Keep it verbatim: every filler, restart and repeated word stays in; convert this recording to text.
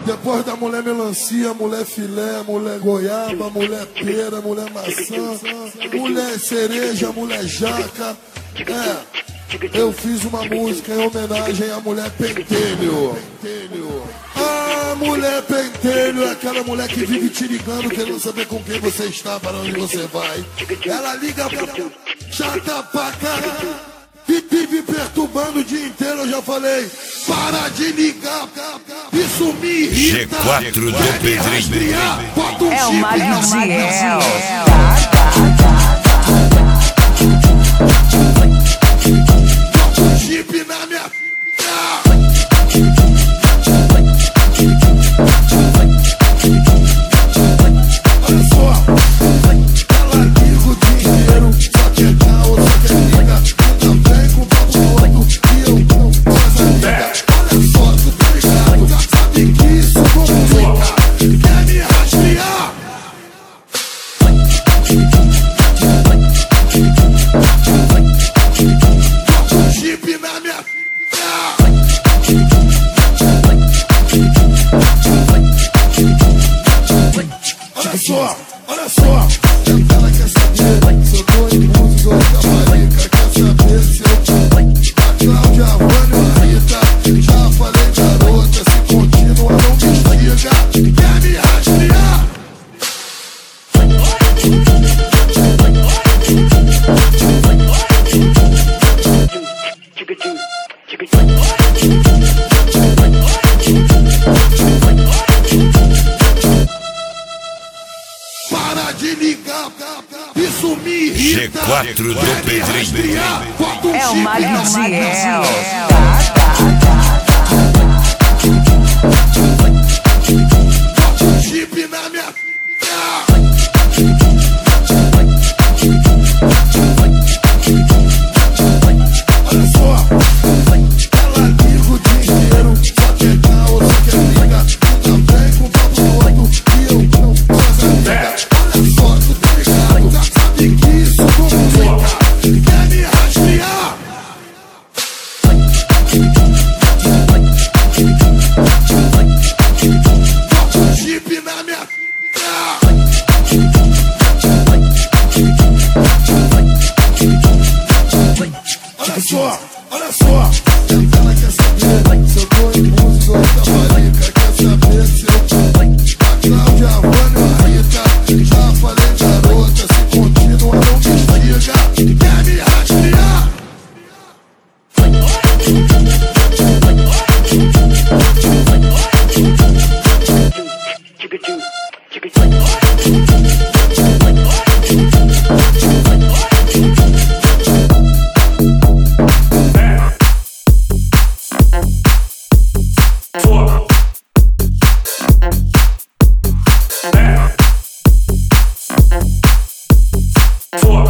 Depois da mulher melancia, mulher filé, mulher goiaba, mulher pera, mulher maçã, mulher cereja, mulher jaca. É, eu fiz uma música em homenagem à mulher pentelho. Ah, mulher pentelho é aquela mulher que vive te ligando, querendo saber com quem você está, para onde você vai. Ela liga pra chata pra caralho, vive perturbando o dia inteiro, eu já falei. Para de ligar, isso me irrita. G quatro do Pedrinho. Bota um É o chip Mário na Ciel. Bota um chip na minha. Olha só, ela liga o dia inteiro, só quer caô, só quer liga. Ainda vem com o papo louco e eu com as amigas. Olha só, tu tá ligado, já sabe que isso complica. Quer me rastrear? Bota um chip na minha. Olha só, olha só. Ela quer saber se eu tô em música ou Caparica. Quer saber se eu tô a Cláudia, a Vânia ou a Rita. Já falei, garota, se continua não me estiga. Quer me rastrear? Para de ligar, isso me irrita. G quatro do Pedrinho. Bota um É o chip Mário na Ciel. Bota um chip na minha. Olha só, ela liga o dia inteiro, só quer caô, só quer liga. Ainda vem com o papo louco e eu com as amigas. Olha só, tu tá ligado, já sabe que isso complica. Quer me rastrear? Bota um chip na minha. Olha só, olha só. Ela quer saber se eu tô em música ou Caparica. Quer saber se eu tô a Cláudia, a Vânia ou a Rita. Já falei, garota, se continua não me estiga. Quer me rastrear? Four.